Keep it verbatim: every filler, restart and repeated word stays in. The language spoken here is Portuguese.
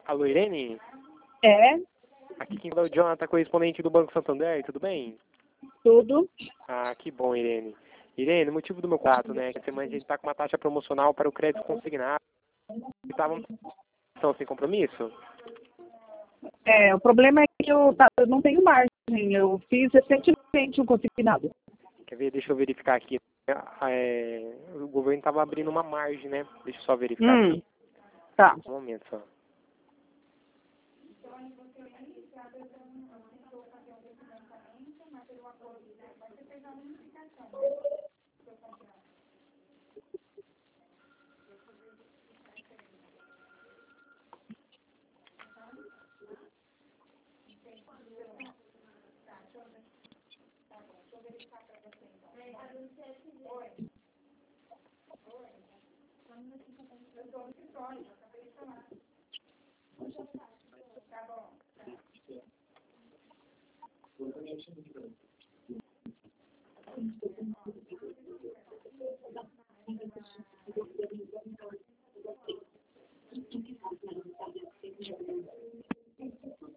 Alô, Irene? É, Aqui quem fala é o Jonathan, correspondente do Banco Santander, tudo bem? tudo. Ah, que bom, Irene. Irene, o motivo do meu contato, né, é que essa semana a gente está com uma taxa promocional para o crédito consignado. Estavam estão sem compromisso? É, o problema é que eu, tá, eu não tenho margem. Eu fiz recentemente um consignado. Quer ver? Deixa eu verificar aqui. É, o governo estava abrindo uma margem, né? Deixa eu só verificar Hum, aqui. tá. Um momento só.